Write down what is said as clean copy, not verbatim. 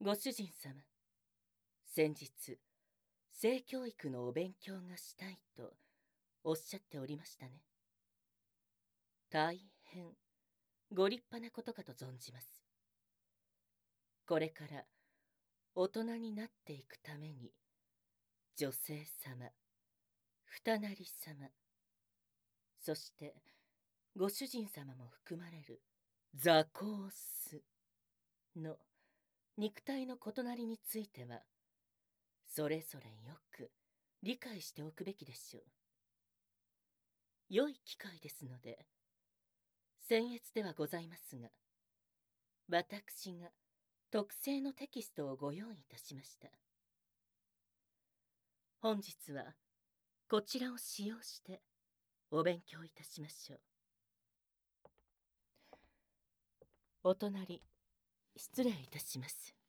ご主人様、先日、性教育のお勉強がしたいとおっしゃっておりましたね。大変ご立派なことかと存じます。これから大人になっていくために、女性様、二成様、そしてご主人様も含まれる座高スの肉体の異なりについては、それぞれよく理解しておくべきでしょう。良い機会ですので、僭越ではございますが、私が特製のテキストをご用意いたしました。本日はこちらを使用してお勉強いたしましょう。お隣、失礼いたします。